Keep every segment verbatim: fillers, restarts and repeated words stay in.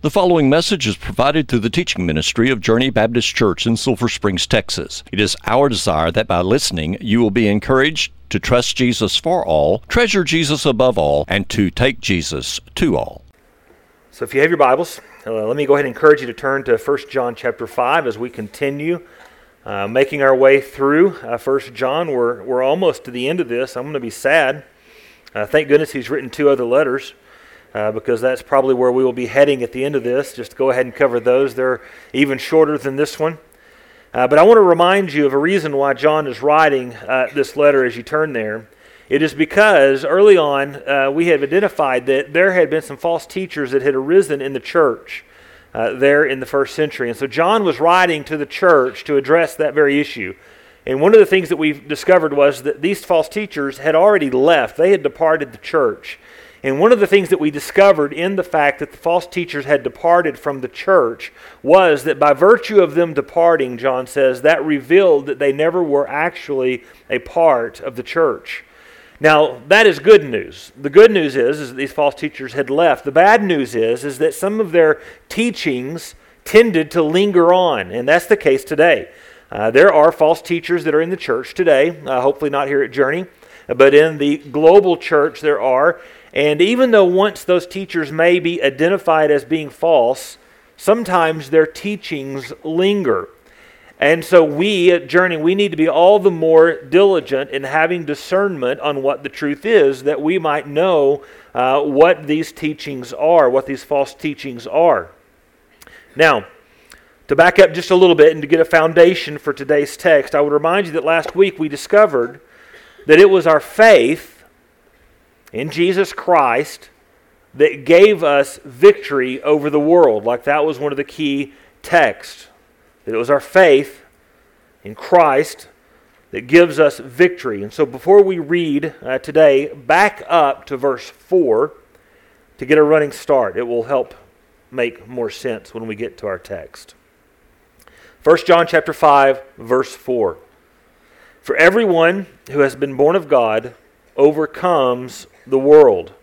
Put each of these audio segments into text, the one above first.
The following message is provided through the teaching ministry of Journey Baptist Church in Sulphur Springs, Texas. It is our desire that by listening, you will be encouraged to trust Jesus for all, treasure Jesus above all, and to take Jesus to all. So if you have your Bibles, uh, let me go ahead and encourage you to turn to First John chapter five as we continue uh, making our way through uh, First John. We're, we're almost to the end of this. I'm going to be sad. Uh, thank goodness he's written two other letters. Uh, because that's probably where we will be heading at the end of this. Just go ahead and cover those. They're even shorter than this one. Uh, but I want to remind you of a reason why John is writing uh, this letter as you turn there. It is because early on uh, we have identified that there had been some false teachers that had arisen in the church uh, there in the first century. And so John was writing to the church to address that very issue. And one of the things that we discovered was that these false teachers had already left. They had departed the church. And one of the things that we discovered in the fact that the false teachers had departed from the church was that by virtue of them departing, John says, that revealed that they never were actually a part of the church. Now, that is good news. The good news is, is that these false teachers had left. The bad news is, is that some of their teachings tended to linger on, and that's the case today. Uh, there are false teachers that are in the church today, uh, hopefully not here at Journey, but in the global church there are. And even though once those teachers may be identified as being false, sometimes their teachings linger. And so we at Journey, we need to be all the more diligent in having discernment on what the truth is, that we might know uh, what these teachings are, what these false teachings are. Now, to back up just a little bit and to get a foundation for today's text, I would remind you that last week we discovered that it was our faith in Jesus Christ that gave us victory over the world. Like that was one of the key texts. That it was our faith in Christ that gives us victory. And so before we read uh, today, back up to verse four to get a running start. It will help make more sense when we get to our text. First John chapter five, verse four. For everyone who has been born of God overcomes the world.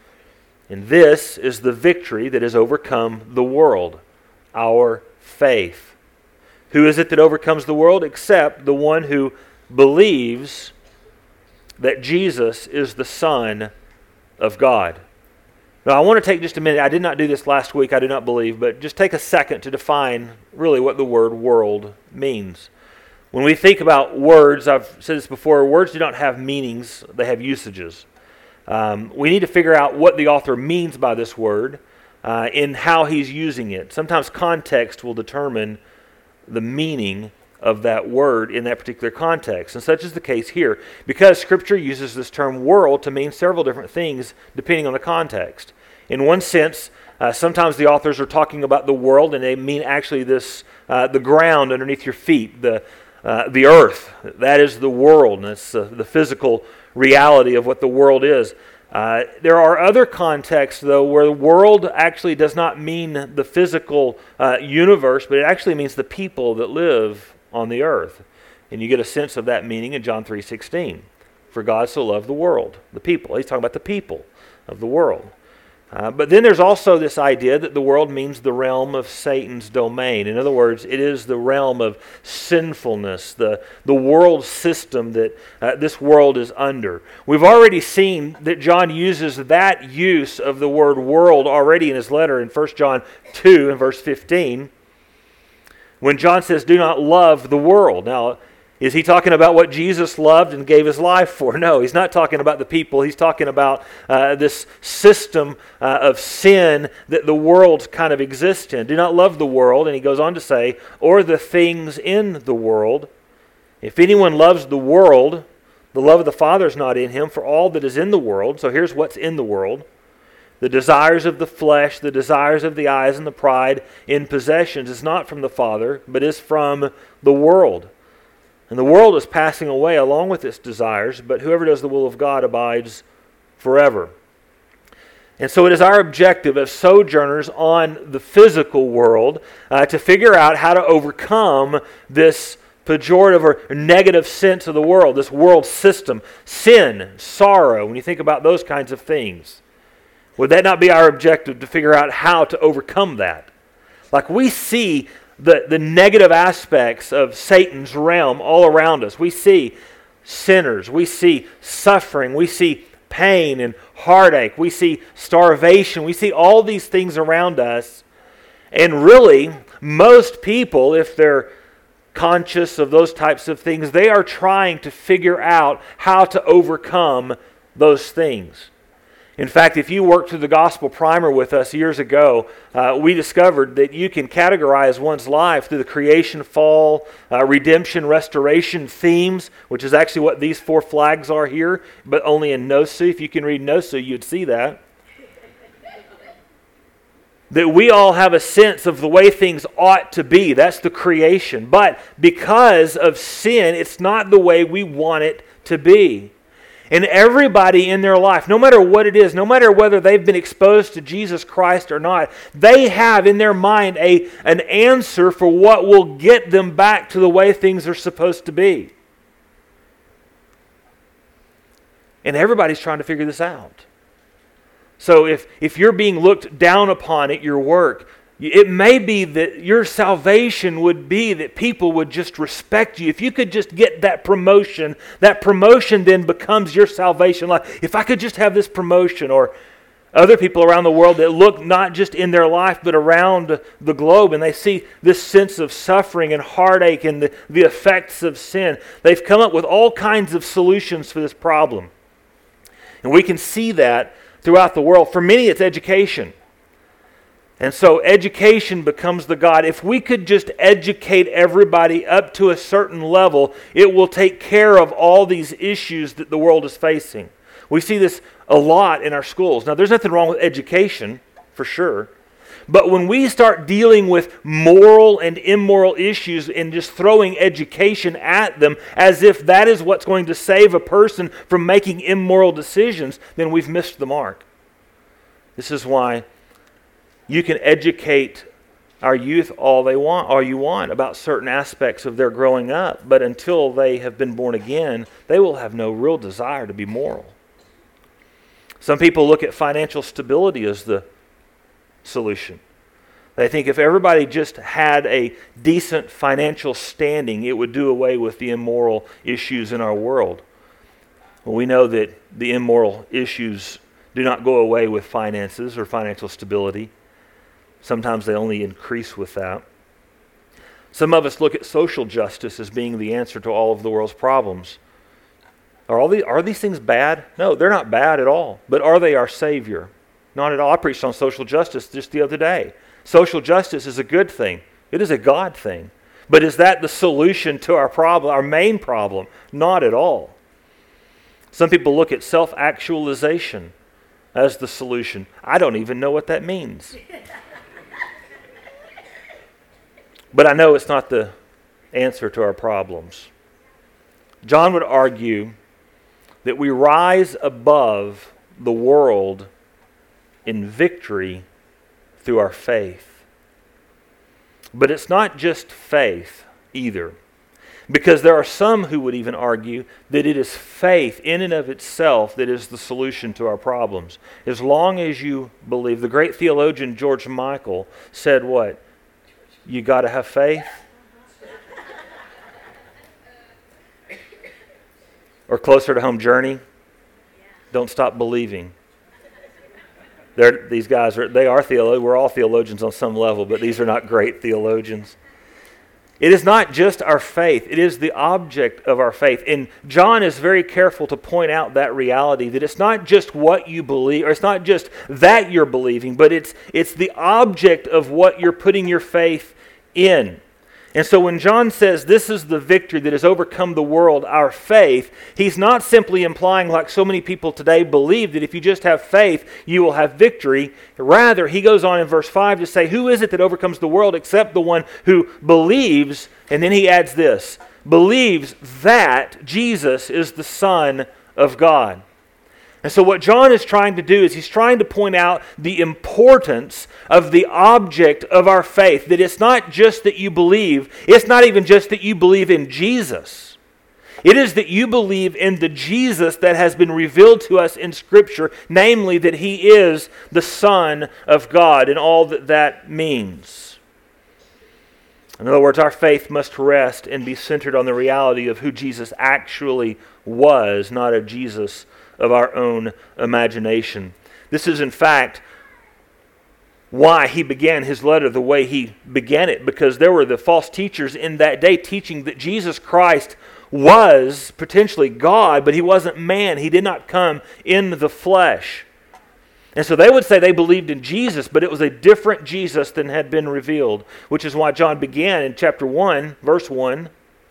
And this is the victory that has overcome the world, our faith. Who is it that overcomes the world? Except the one who believes that Jesus is the Son of God. Now I want to take just a minute. I did not do this last week, I do not believe, but just take a second to define really what the word world means. When we think about words, I've said this before, words do not have meanings, they have usages. Um, we need to figure out what the author means by this word uh, and how he's using it. Sometimes context will determine the meaning of that word in that particular context, and such is the case here, because Scripture uses this term world to mean several different things depending on the context. In one sense, uh, sometimes the authors are talking about the world and they mean actually this uh, the ground underneath your feet, the Uh, the earth. That is the world, and it's uh, the physical reality of what the world is. Uh, there are other contexts, though, where the world actually does not mean the physical uh, universe, but it actually means the people that live on the earth. And you get a sense of that meaning in John three sixteen. For God so loved the world, the people. He's talking about the people of the world. Uh, but then there's also this idea that the world means the realm of Satan's domain. In other words, it is the realm of sinfulness, the, the world system that uh, this world is under. We've already seen that John uses that use of the word world already in his letter in First John two and verse fifteen, when John says, do not love the world. Now, is he talking about what Jesus loved and gave his life for? No, he's not talking about the people. He's talking about uh, this system uh, of sin that the world kind of exists in. Do not love the world, and he goes on to say, or the things in the world. If anyone loves the world, the love of the Father is not in him, for all that is in the world. So here's what's in the world. The desires of the flesh, the desires of the eyes, and the pride in possessions is not from the Father, but is from the world. And the world is passing away along with its desires, but whoever does the will of God abides forever. And so it is our objective as sojourners on the physical world uh, to figure out how to overcome this pejorative or negative sense of the world, this world system, sin, sorrow, when you think about those kinds of things. Would that not be our objective, to figure out how to overcome that? Like, we see the, the negative aspects of Satan's realm all around us. We see sinners. We see suffering. We see pain and heartache. We see starvation. We see all these things around us. And really, most people, if they're conscious of those types of things, they are trying to figure out how to overcome those things. In fact, if you worked through the Gospel Primer with us years ago, uh, we discovered that you can categorize one's life through the creation, fall, uh, redemption, restoration themes, which is actually what these four flags are here, but only in Nosu. If you can read Nosu, you'd see that. That we all have a sense of the way things ought to be. That's the creation. But because of sin, it's not the way we want it to be. And everybody in their life, no matter what it is, no matter whether they've been exposed to Jesus Christ or not, they have in their mind a, an answer for what will get them back to the way things are supposed to be. And everybody's trying to figure this out. So if, if you're being looked down upon at your work, it may be that your salvation would be that people would just respect you. If you could just get that promotion, that promotion then becomes your salvation. Like, if I could just have this promotion, or other people around the world that look not just in their life but around the globe, and they see this sense of suffering and heartache and the, the effects of sin. They've come up with all kinds of solutions for this problem. And we can see that throughout the world. For many, it's education. And so education becomes the God. If we could just educate everybody up to a certain level, it will take care of all these issues that the world is facing. We see this a lot in our schools. Now, there's nothing wrong with education, for sure. But when we start dealing with moral and immoral issues and just throwing education at them as if that is what's going to save a person from making immoral decisions, then we've missed the mark. This is why you can educate our youth all they want, all you want, about certain aspects of their growing up, but until they have been born again, they will have no real desire to be moral. Some people look at financial stability as the solution. They think if everybody just had a decent financial standing, it would do away with the immoral issues in our world. Well, we know that the immoral issues do not go away with finances or financial stability. Sometimes they only increase with that. Some of us look at social justice as being the answer to all of the world's problems. Are, all these, are these things bad? No, they're not bad at all. But are they our Savior? Not at all. I preached on social justice just the other day. Social justice is a good thing. It is a God thing. But is that the solution to our problem, our main problem? Not at all. Some people look at self-actualization as the solution. I don't even know what that means. But I know it's not the answer to our problems. John would argue that we rise above the world in victory through our faith. But it's not just faith either. Because there are some who would even argue that it is faith in and of itself that is the solution to our problems. As long as you believe. The great theologian George Michael said what? You got to have faith. Or closer to home, Journey. Don't stop believing. They're, these guys are they are theologians. We're all theologians on some level, but these are not great theologians. It is not just our faith. It is the object of our faith. And John is very careful to point out that reality, that it's not just what you believe, or it's not just that you're believing, but it's it's the object of what you're putting your faith in. And so when John says this is the victory that has overcome the world, our faith, he's not simply implying, like so many people today believe, that if you just have faith, you will have victory. Rather, he goes on in verse five to say, who is it that overcomes the world except the one who believes? And then he adds this, believes that Jesus is the Son of God. And so what John is trying to do is he's trying to point out the importance of the object of our faith. That it's not just that you believe. It's not even just that you believe in Jesus. It is that you believe in the Jesus that has been revealed to us in Scripture, namely that He is the Son of God and all that that means. In other words, our faith must rest and be centered on the reality of who Jesus actually was, not a Jesus of our own imagination. This is, in fact, why he began his letter the way he began it, because there were the false teachers in that day teaching that Jesus Christ was potentially God, but He wasn't man. He did not come in the flesh. And so they would say they believed in Jesus, but it was a different Jesus than had been revealed, which is why John began in chapter one, verse one,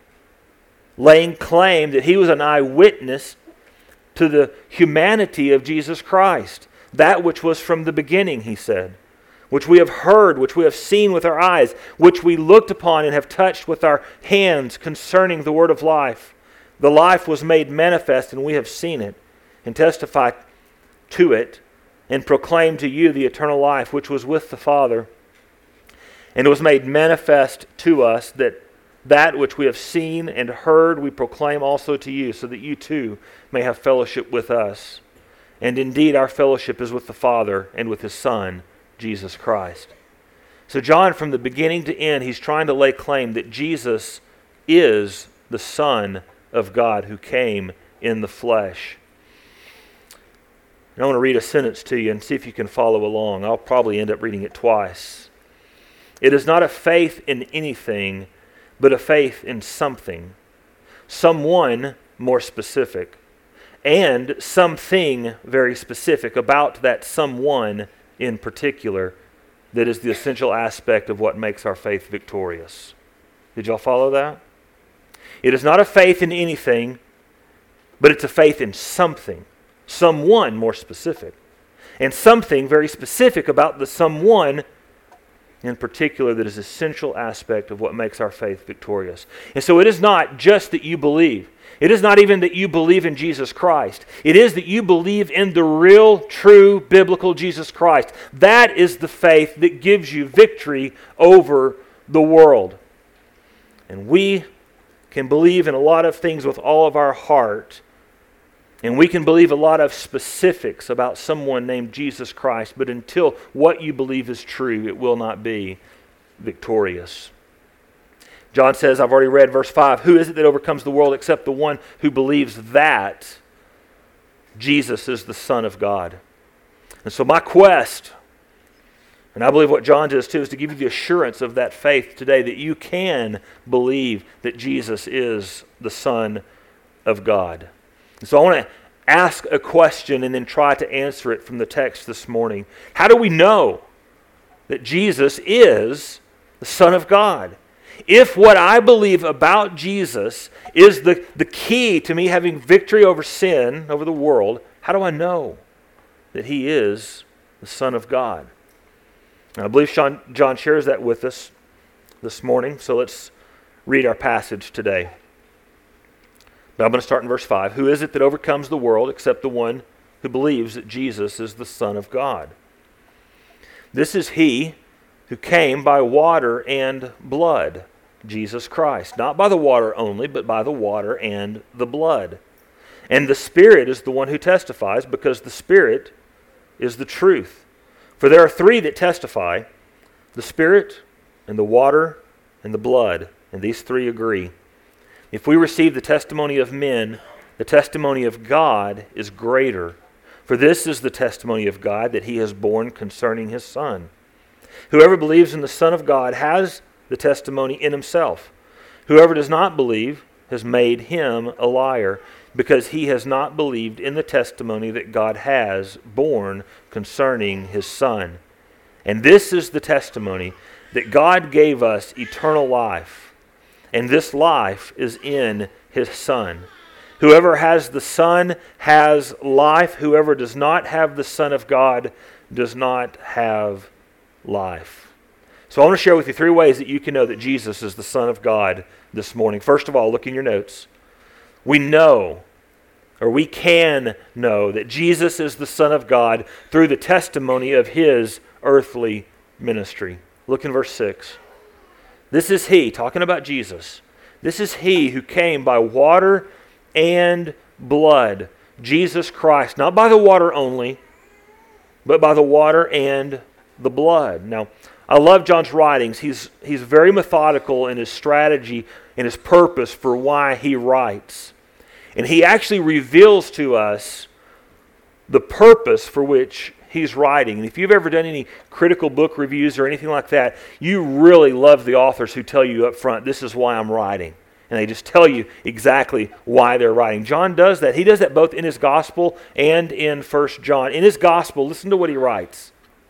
laying claim that he was an eyewitness to the humanity of Jesus Christ, that which was from the beginning, he said, which we have heard, which we have seen with our eyes, which we looked upon and have touched with our hands concerning the word of life. The life was made manifest, and we have seen it, and testify to it, and proclaim to you the eternal life which was with the Father. And it was made manifest to us that that which we have seen and heard we proclaim also to you, so that you too may have fellowship with us. And indeed our fellowship is with the Father and with His Son, Jesus Christ. So John, from the beginning to end, he's trying to lay claim that Jesus is the Son of God who came in the flesh. And I want to read a sentence to you and see if you can follow along. I'll probably end up reading it twice. It is not a faith in anything, but a faith in something, someone more specific, and something very specific about that someone in particular that is the essential aspect of what makes our faith victorious. Did y'all follow that? It is not a faith in anything, but it's a faith in something, someone more specific, and something very specific about the someone in particular that is an essential aspect of what makes our faith victorious. And so it is not just that you believe. It is not even that you believe in Jesus Christ. It is that you believe in the real, true, biblical Jesus Christ. That is the faith that gives you victory over the world. And we can believe in a lot of things with all of our heart, and we can believe a lot of specifics about someone named Jesus Christ, but until what you believe is true, it will not be victorious. John says, I've already read verse five, who is it that overcomes the world except the one who believes that Jesus is the Son of God? And so my quest, and I believe what John does too, is to give you the assurance of that faith today that you can believe that Jesus is the Son of God. And so I want to ask a question and then try to answer it from the text this morning. How do we know that Jesus is the Son of God? If what I believe about Jesus is the, the key to me having victory over sin, over the world, how do I know that He is the Son of God? And I believe Sean, John shares that with us this morning, so let's read our passage today. But I'm going to start in verse five. Who is it that overcomes the world except the one who believes that Jesus is the Son of God? This is He who came by water and blood, Jesus Christ. Not by the water only, but by the water and the blood. And the Spirit is the one who testifies, because the Spirit is the truth. For there are three that testify, the Spirit and the water and the blood, and these three agree. If we receive the testimony of men, the testimony of God is greater. For this is the testimony of God that He has borne concerning His Son. Whoever believes in the Son of God has the testimony in himself. Whoever does not believe has made him a liar, because he has not believed in the testimony that God has borne concerning His Son. And this is the testimony, that God gave us eternal life, and this life is in His Son. Whoever has the Son has life. Whoever does not have the Son of God does not have life. So I want to share with you three ways that you can know that Jesus is the Son of God this morning. First of all, look in your notes. We know, or we can know, that Jesus is the Son of God through the testimony of His earthly ministry. Look in verse six. This is He, talking about Jesus. This is he who came by water and blood, Jesus Christ, not by the water only, but by the water and the blood. Now, I love John's writings. He's, he's very methodical in his strategy and his purpose for why he writes. And he actually reveals to us the purpose for which he's writing. And if you've ever done any critical book reviews or anything like that, you really love the authors who tell you up front, this is why I'm writing. And they just tell you exactly why they're writing. John does that. He does that both in his gospel and in First John. In his gospel, listen to what he writes.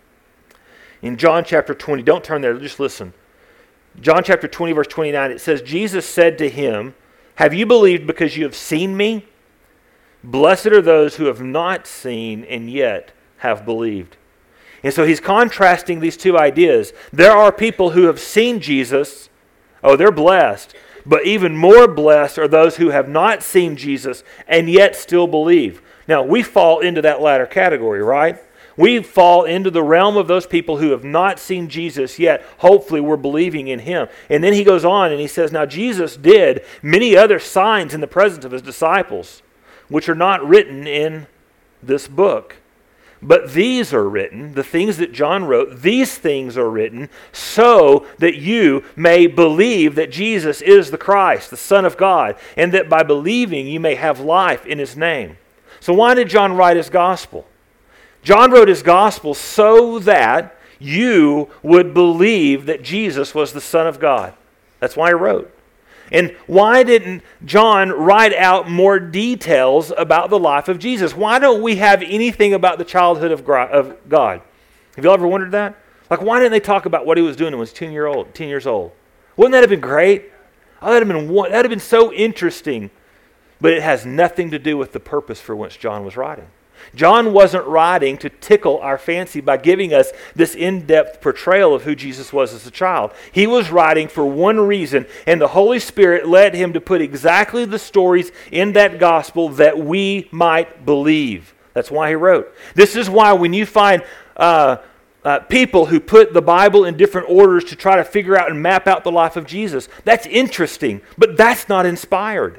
In John chapter twenty, don't turn there, just listen. John chapter twenty, verse twenty-nine, it says, Jesus said to him, have you believed because you have seen me? Blessed are those who have not seen and yet have believed. And so he's contrasting these two ideas. There are people who have seen Jesus. Oh, they're blessed. But even more blessed are those who have not seen Jesus and yet still believe. Now, we fall into that latter category, right? We fall into the realm of those people who have not seen Jesus yet. Hopefully we're believing in him. And then he goes on and he says, now Jesus did many other signs in the presence of his disciples, which are not written in this book. But these are written, the things that John wrote, these things are written so that you may believe that Jesus is the Christ, the Son of God, and that by believing you may have life in his name. So why did John write his gospel? John wrote his gospel so that you would believe that Jesus was the Son of God. That's why he wrote. And why didn't John write out more details about the life of Jesus? Why don't we have anything about the childhood of God? Have you ever wondered that? Like, why didn't they talk about what he was doing when he was ten year old, ten years old? Wouldn't that have been great? Oh, that'd have been that would have been so interesting. But it has nothing to do with the purpose for which John was writing. John wasn't writing to tickle our fancy by giving us this in-depth portrayal of who Jesus was as a child. He was writing for one reason, and the Holy Spirit led him to put exactly the stories in that gospel that we might believe. That's why he wrote. This is why when you find uh, uh, people who put the Bible in different orders to try to figure out and map out the life of Jesus, that's interesting, but that's not inspired.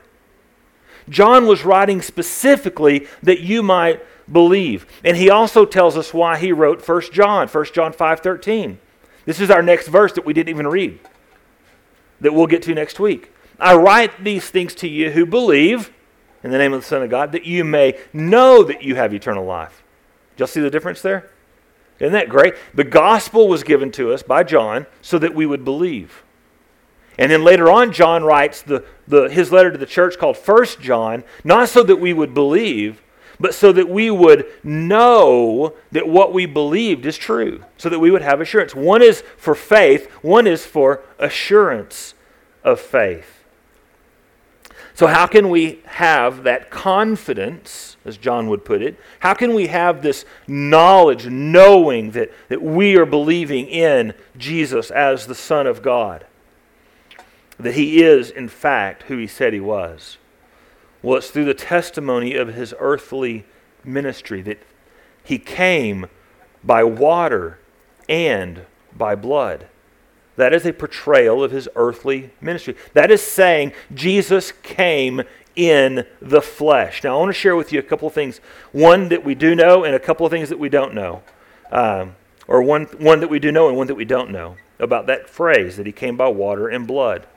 John was writing specifically that you might believe. And he also tells us why he wrote First John, First John five thirteen. This is our next verse that we didn't even read, that we'll get to next week. I write these things to you who believe in the name of the Son of God, that you may know that you have eternal life. Did y'all see the difference there? Isn't that great? The gospel was given to us by John so that we would believe. And then later on, John writes the, the, his letter to the church called First John, not so that we would believe, but so that we would know that what we believed is true, so that we would have assurance. One is for faith, one is for assurance of faith. So how can we have that confidence, as John would put it? How can we have this knowledge, knowing that, that we are believing in Jesus as the Son of God? That he is, in fact, who he said he was? Well, it's through the testimony of his earthly ministry that he came by water and by blood. That is a portrayal of his earthly ministry. That is saying Jesus came in the flesh. Now, I want to share with you a couple of things. One that we do know and a couple of things that we don't know. Um, or one, one that we do know and one that we don't know about that phrase that he came by water and blood.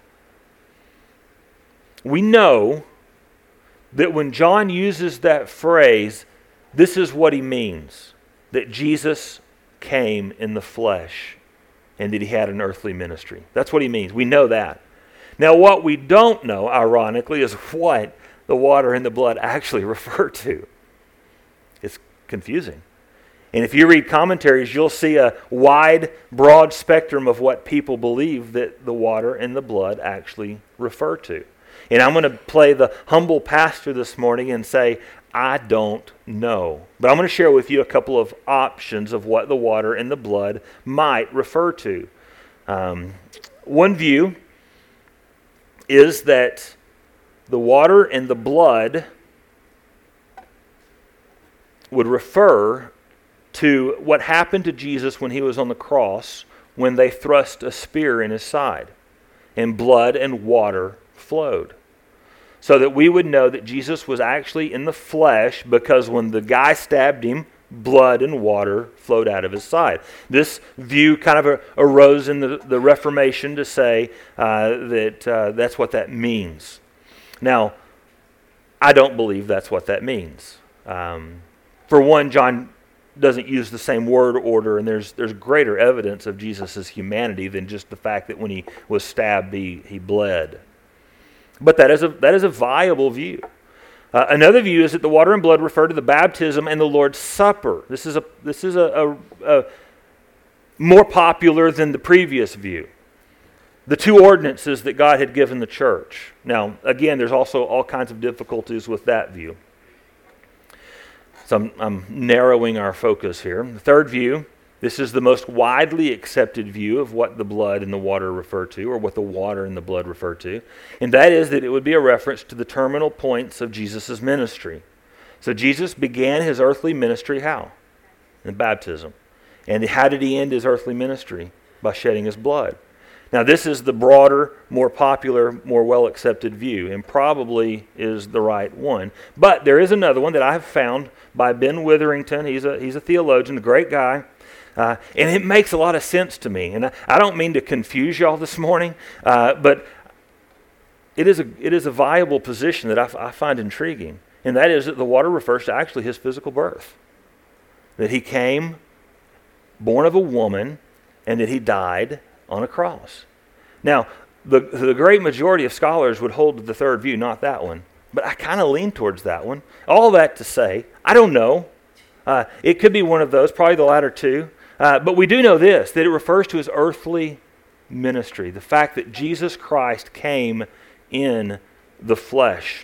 We know that when John uses that phrase, this is what he means. That Jesus came in the flesh and that he had an earthly ministry. That's what he means. We know that. Now what we don't know, ironically, is what the water and the blood actually refer to. It's confusing. And if you read commentaries, you'll see a wide, broad spectrum of what people believe that the water and the blood actually refer to. And I'm going to play the humble pastor this morning and say, I don't know. But I'm going to share with you a couple of options of what the water and the blood might refer to. Um, one view is that the water and the blood would refer to what happened to Jesus when he was on the cross when they thrust a spear in his side. And blood and water flowed. So that we would know that Jesus was actually in the flesh, because when the guy stabbed him, blood and water flowed out of his side. This view kind of a, arose in the, the Reformation to say uh, that uh, that's what that means. Now, I don't believe that's what that means. Um, for one, John doesn't use the same word order, and there's there's greater evidence of Jesus' humanity than just the fact that when he was stabbed, he, he bled. But that is a that is a viable view. Uh, another view is that the water and blood refer to the baptism and the Lord's Supper. This is a this is a, a, a more popular than the previous view. The two ordinances that God had given the church. Now, again, there's also all kinds of difficulties with that view. So I'm, I'm narrowing our focus here. The third view. This is the most widely accepted view of what the blood and the water refer to, or what the water and the blood refer to. And that is that it would be a reference to the terminal points of Jesus' ministry. So Jesus began his earthly ministry how? In baptism. And how did he end his earthly ministry? By shedding his blood. Now this is the broader, more popular, more well-accepted view, and probably is the right one. But there is another one that I have found by Ben Witherington. He's a, he's a theologian, a great guy. Uh, and it makes a lot of sense to me. And I, I don't mean to confuse y'all this morning, uh, but it is a it is a viable position that I, f- I find intriguing. And that is that the water refers to actually his physical birth. That he came born of a woman, and that he died on a cross. Now, the, the great majority of scholars would hold to the third view, not that one. But I kind of lean towards that one. All that to say, I don't know. Uh, it could be one of those, probably the latter two. Uh, but we do know this, that it refers to his earthly ministry, the fact that Jesus Christ came in the flesh.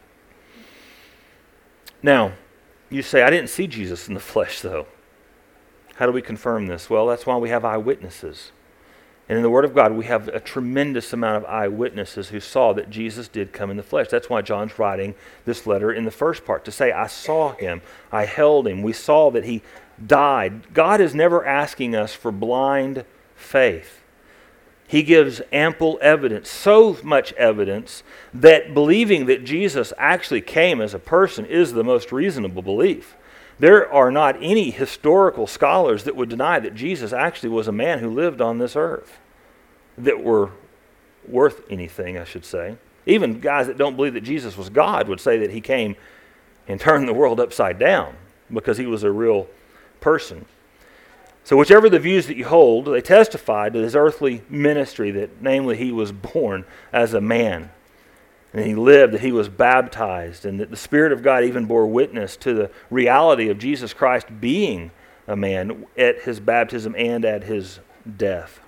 Now, you say, I didn't see Jesus in the flesh, though. How do we confirm this? Well, that's why we have eyewitnesses. And in the Word of God, we have a tremendous amount of eyewitnesses who saw that Jesus did come in the flesh. That's why John's writing this letter in the first part, to say, I saw him, I held him, we saw that he died. God is never asking us for blind faith. He gives ample evidence, so much evidence, that believing that Jesus actually came as a person is the most reasonable belief. There are not any historical scholars that would deny that Jesus actually was a man who lived on this earth, that were worth anything, I should say. Even guys that don't believe that Jesus was God would say that he came and turned the world upside down because he was a real person. So whichever the views that you hold, they testify to his earthly ministry, that namely he was born as a man, and he lived, that he was baptized, and that the Spirit of God even bore witness to the reality of Jesus Christ being a man at his baptism and at his death.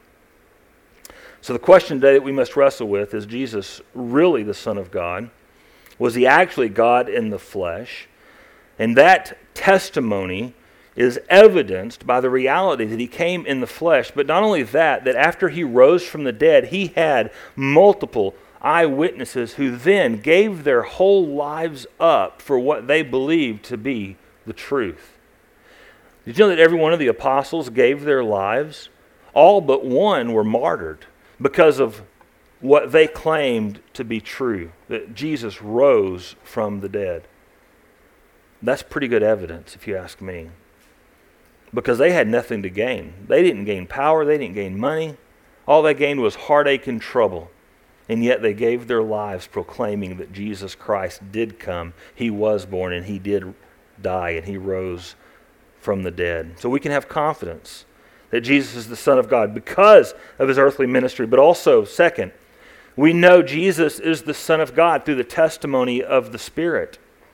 So the question today that we must wrestle with, is Jesus really the Son of God? Was he actually God in the flesh? And that testimony is evidenced by the reality that he came in the flesh. But not only that, that after he rose from the dead, he had multiple eyewitnesses who then gave their whole lives up for what they believed to be the truth. Did you know that every one of the apostles gave their lives? All but one were martyred because of what they claimed to be true, that Jesus rose from the dead. That's pretty good evidence, if you ask me, because they had nothing to gain. They didn't gain power, they didn't gain money. All they gained was heartache and trouble. And yet they gave their lives proclaiming that Jesus Christ did come, he was born, and he did die, and he rose from the dead. So we can have confidence that Jesus is the Son of God because of his earthly ministry. But also, second, we know Jesus is the Son of God through the testimony of the Spirit.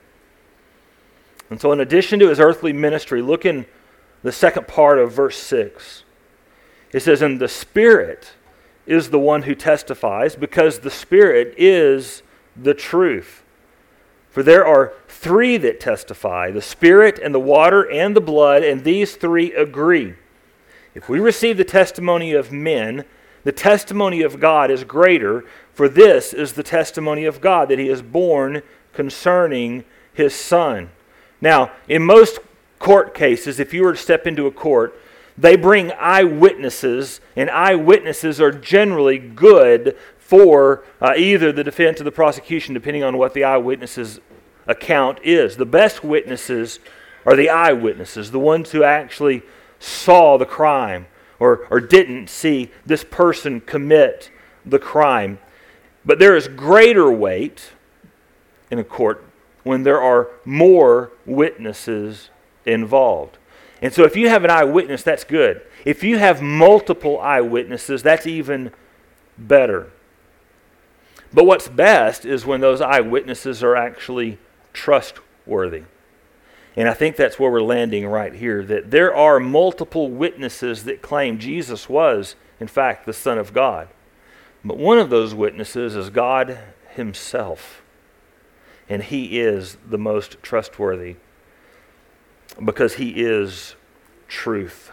And so in addition to his earthly ministry, look in the second part of verse six. It says, and the Spirit is the one who testifies, because the Spirit is the truth. For there are three that testify, the Spirit and the water and the blood, and these three agree. If we receive the testimony of men, the testimony of God is greater, for this is the testimony of God, that he is born concerning his Son. Now, in most court cases, if you were to step into a court, they bring eyewitnesses, and eyewitnesses are generally good for uh, either the defense or the prosecution, depending on what the eyewitness's account is. The best witnesses are the eyewitnesses, the ones who actually saw the crime or, or didn't see this person commit the crime. But there is greater weight in a court when there are more witnesses involved. And so if you have an eyewitness, that's good. If you have multiple eyewitnesses, that's even better. But what's best is when those eyewitnesses are actually trustworthy. And I think that's where we're landing right here, that there are multiple witnesses that claim Jesus was, in fact, the Son of God. But one of those witnesses is God himself. And he is the most trustworthy because he is truth.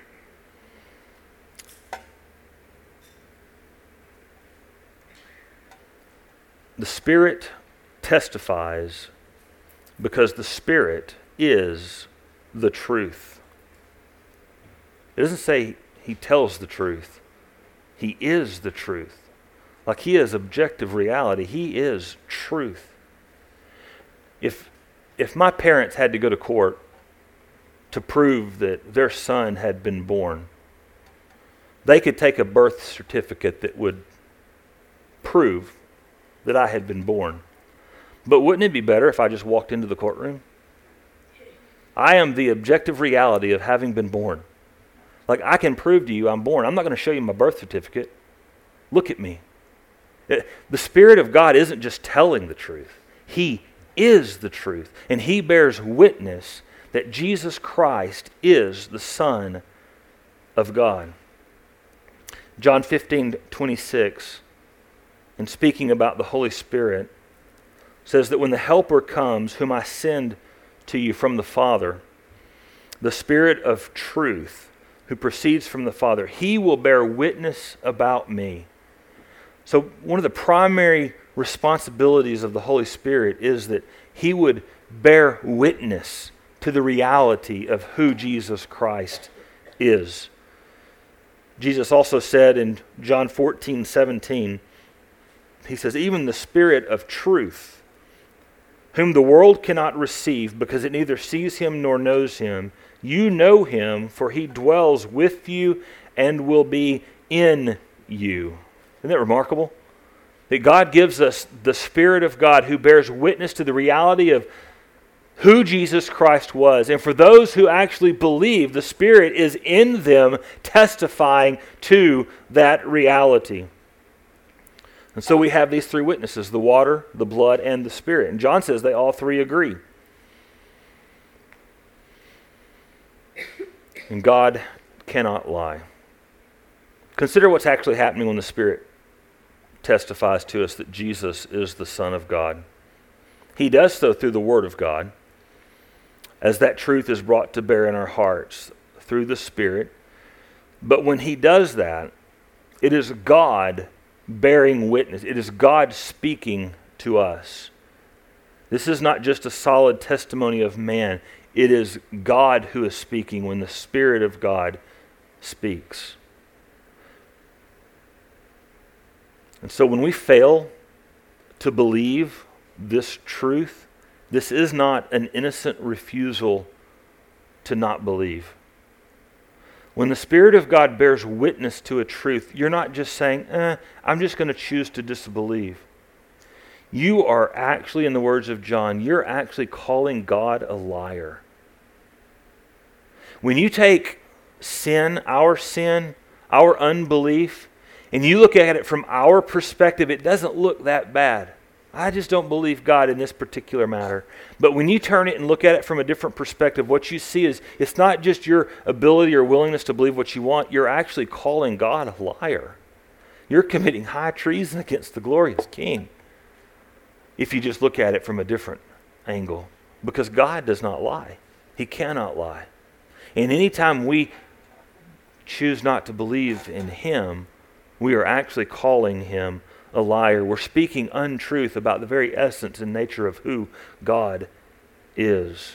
The Spirit testifies because the Spirit is the truth. It doesn't say he tells the truth. He is the truth. Like he is objective reality. He is truth. If, if my parents had to go to court to prove that their son had been born, they could take a birth certificate that would prove that I had been born. But wouldn't it be better if I just walked into the courtroom? I am the objective reality of having been born. Like, I can prove to you I'm born. I'm not going to show you my birth certificate. Look at me. The Spirit of God isn't just telling the truth. He is the truth. And he bears witness that Jesus Christ is the Son of God. John fifteen twenty-six, in speaking about the Holy Spirit, says that when the Helper comes, whom I send to you from the Father, the Spirit of truth, who proceeds from the Father, he will bear witness about me. So one of the primary responsibilities of the Holy Spirit is that he would bear witness to the reality of who Jesus Christ is. Jesus also said in John fourteen seventeen, he says, even the Spirit of truth, whom the world cannot receive because it neither sees him nor knows him, you know him, for he dwells with you and will be in you. Isn't that remarkable? That God gives us the Spirit of God who bears witness to the reality of who Jesus Christ was. And for those who actually believe, the Spirit is in them testifying to that reality. And so we have these three witnesses, the water, the blood, and the Spirit. And John says they all three agree. And God cannot lie. Consider what's actually happening when the Spirit testifies to us that Jesus is the Son of God. He does so through the Word of God, as that truth is brought to bear in our hearts through the Spirit. But when he does that, it is God bearing witness. It is God speaking to us. This is not just a solid testimony of man. It is God who is speaking when the Spirit of God speaks. And so when we fail to believe this truth, this is not an innocent refusal to not believe. When the Spirit of God bears witness to a truth, you're not just saying, eh, I'm just going to choose to disbelieve. You are actually, in the words of John, you're actually calling God a liar. When you take sin, our sin, our unbelief, and you look at it from our perspective, it doesn't look that bad. I just don't believe God in this particular matter. But when you turn it and look at it from a different perspective, what you see is it's not just your ability or willingness to believe what you want. You're actually calling God a liar. You're committing high treason against the glorious King if you just look at it from a different angle. Because God does not lie. He cannot lie. And anytime we choose not to believe in him, we are actually calling him a liar. We're speaking untruth about the very essence and nature of who God is.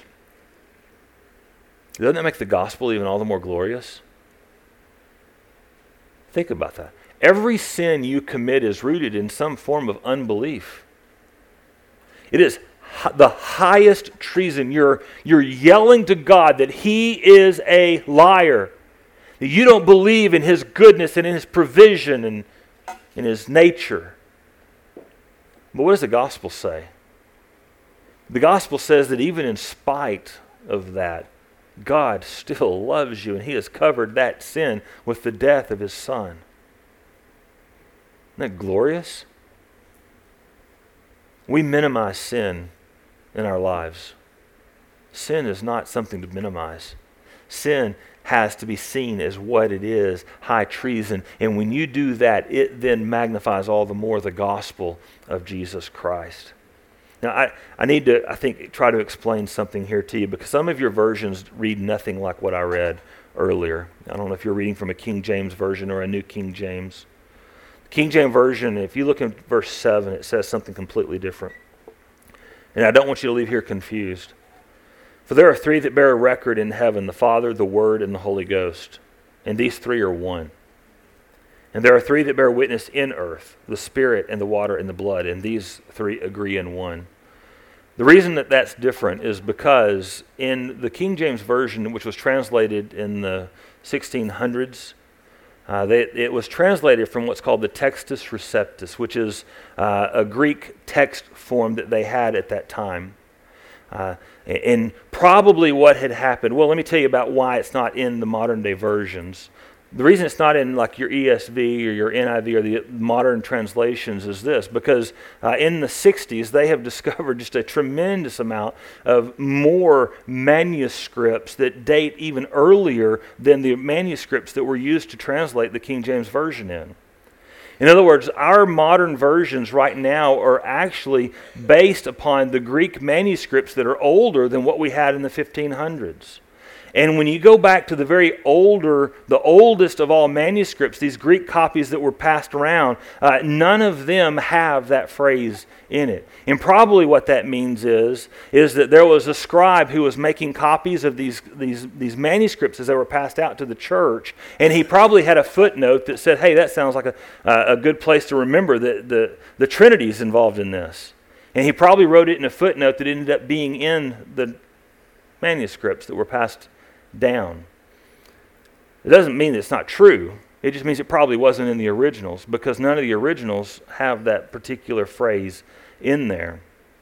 Doesn't that make the gospel even all the more glorious? Think about that. Every sin you commit is rooted in some form of unbelief. It is the highest treason. You're, you're yelling to God that He is a liar, that you don't believe in His goodness and in His provision and in His nature. But what does the gospel say? The gospel says that even in spite of that, God still loves you, and He has covered that sin with the death of His Son. Isn't that glorious? We minimize sin in our lives. Sin is not something to minimize. Sin has to be seen as what it is, high treason. And when you do that, it then magnifies all the more the gospel of Jesus Christ. Now, I, I need to, I think, try to explain something here to you, because some of your versions read nothing like what I read earlier. I don't know if you're reading from a King James version or a New King James. King James Version, if you look in verse seven, it says something completely different. And I don't want you to leave here confused. For there are three that bear a record in heaven, the Father, the Word, and the Holy Ghost. And these three are one. And there are three that bear witness in earth, the Spirit and the water and the blood. And these three agree in one. The reason that that's different is because in the King James Version, which was translated in the sixteen hundreds, Uh, they, it was translated from what's called the Textus Receptus, which is uh, a Greek text form that they had at that time. Uh, and probably what had happened, well, let me tell you about why it's not in the modern day versions. The reason it's not in like your E S V or your N I V or the modern translations is this, because uh, in the sixties they have discovered just a tremendous amount of more manuscripts that date even earlier than the manuscripts that were used to translate the King James Version in. In other words, our modern versions right now are actually based upon the Greek manuscripts that are older than what we had in the fifteen hundreds. And when you go back to the very older, the oldest of all manuscripts, these Greek copies that were passed around, uh, none of them have that phrase in it. And probably what that means is, is that there was a scribe who was making copies of these, these, these manuscripts as they were passed out to the church, and he probably had a footnote that said, hey, that sounds like a, uh, a good place to remember that the, the Trinity is involved in this. And he probably wrote it in a footnote that ended up being in the manuscripts that were passed down. It doesn't mean that it's not true. It just means it probably wasn't in the originals, because none of the originals have that particular phrase in there.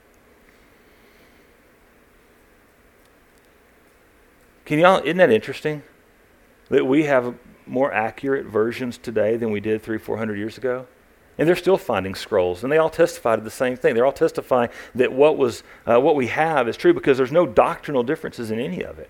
Can y'all, isn't that interesting? That we have more accurate versions today than we did three, four hundred years ago? And they're still finding scrolls, and they all testify to the same thing. They're all testifying that what was uh, what we have is true, because there's no doctrinal differences in any of it.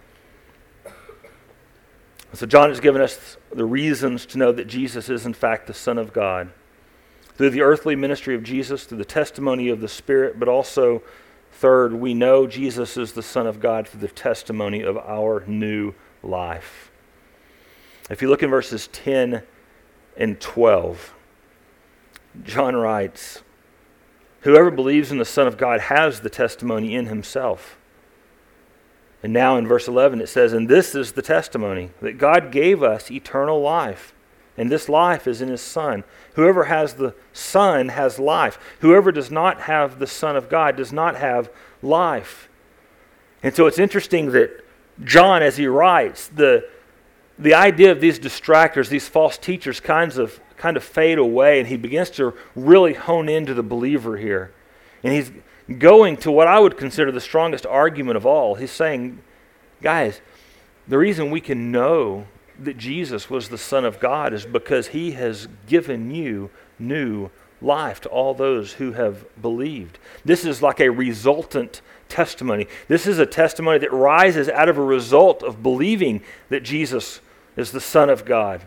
So John has given us the reasons to know that Jesus is in fact the Son of God. Through the earthly ministry of Jesus, through the testimony of the Spirit, but also, third, we know Jesus is the Son of God through the testimony of our new life. If you look in verses ten and twelve, John writes, whoever believes in the Son of God has the testimony in himself. And now in verse eleven it says, and this is the testimony, that God gave us eternal life, and this life is in His Son. Whoever has the Son has life. Whoever does not have the Son of God does not have life. And so it's interesting that John, as he writes, the, the idea of these distractors, these false teachers, kinds of kind of fade away, and he begins to really hone into the believer here. And he's going to what I would consider the strongest argument of all. He's saying, guys, the reason we can know that Jesus was the Son of God is because He has given you new life to all those who have believed. This is like a resultant testimony. This is a testimony that rises out of a result of believing that Jesus is the Son of God.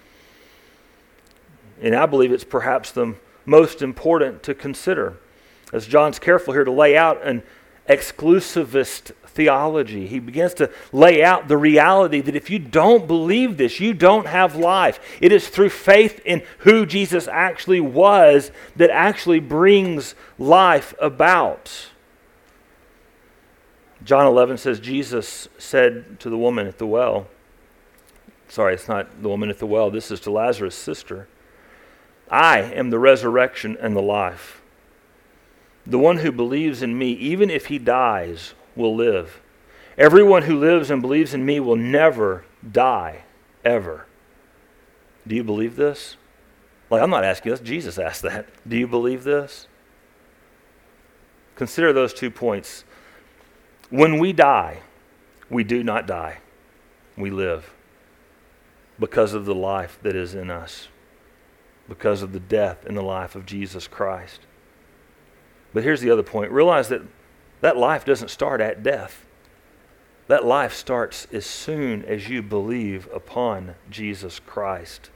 And I believe it's perhaps the most important to consider, as John's careful here to lay out an exclusivist theology. He begins to lay out the reality that if you don't believe this, you don't have life. It is through faith in who Jesus actually was that actually brings life about. John eleven says, Jesus said to the woman at the well, sorry, it's not the woman at the well, this is to Lazarus' sister, I am the resurrection and the life. The one who believes in me, even if he dies, will live. Everyone who lives and believes in me will never die, ever. Do you believe this? Like, I'm not asking this. Jesus asked that. Do you believe this? Consider those two points. When we die, we do not die. We live because of the life that is in us, because of the death and the life of Jesus Christ. But here's the other point. Realize that that life doesn't start at death. That life starts as soon as you believe upon Jesus Christ.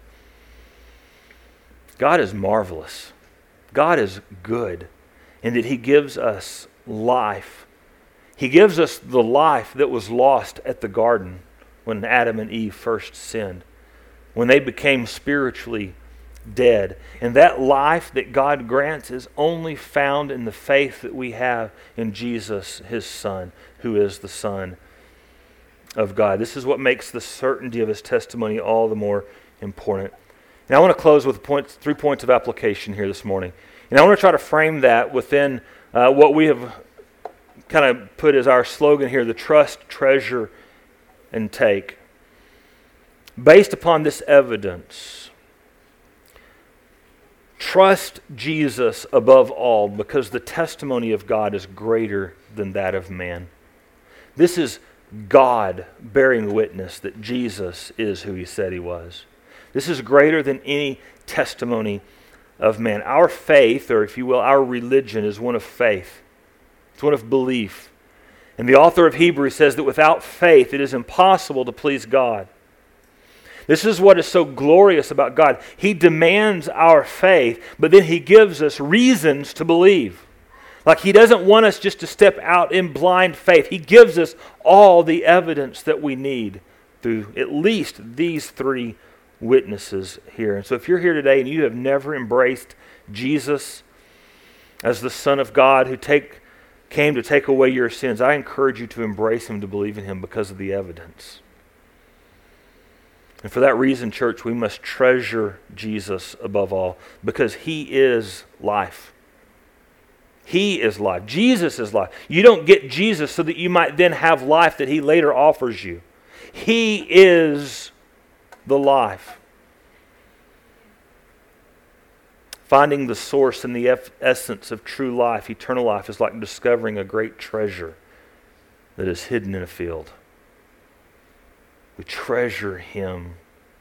God is marvelous. God is good in that he gives us life. He gives us the life that was lost at the garden when Adam and Eve first sinned, when they became spiritually dead. And that life that God grants is only found in the faith that we have in Jesus, his Son, who is the Son of God. This is what makes the certainty of his testimony all the more important. Now I want to close with point, three points of application here this morning. And I want to try to frame that within uh, what we have kind of put as our slogan here, the trust, treasure, and take. Based upon this evidence, trust Jesus above all because the testimony of God is greater than that of man. This is God bearing witness that Jesus is who he said he was. This is greater than any testimony of man. Our faith, or if you will, our religion is one of faith. It's one of belief. And the author of Hebrews says that without faith it is impossible to please God. This is what is so glorious about God. He demands our faith, but then he gives us reasons to believe. Like he doesn't want us just to step out in blind faith. He gives us all the evidence that we need through at least these three witnesses here. And so if you're here today and you have never embraced Jesus as the Son of God who take, came to take away your sins, I encourage you to embrace him, to believe in him because of the evidence. And for that reason, church, we must treasure Jesus above all because he is life. He is life. Jesus is life. You don't get Jesus so that you might then have life that he later offers you. He is the life. Finding the source and the essence of true life, eternal life, is like discovering a great treasure that is hidden in a field. We treasure him.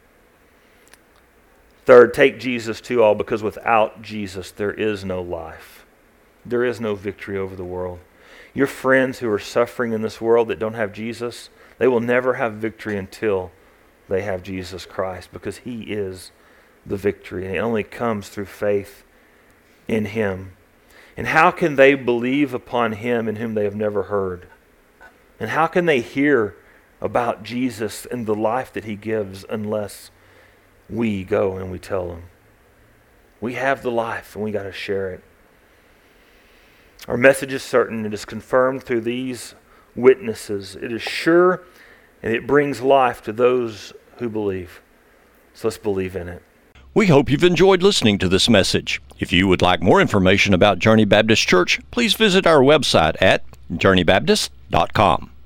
Third, take Jesus to all, because without Jesus there is no life. There is no victory over the world. Your friends who are suffering in this world that don't have Jesus, they will never have victory until they have Jesus Christ, because he is the victory, and it only comes through faith in him. And how can they believe upon him in whom they have never heard? And how can they hear about Jesus and the life that he gives unless we go and we tell them? We have the life and we got to share it. Our message is certain. It is confirmed through these witnesses. It is sure, and it brings life to those who believe. So let's believe in it. We hope you've enjoyed listening to this message. If you would like more information about Journey Baptist Church, please visit our website at journey baptist dot com.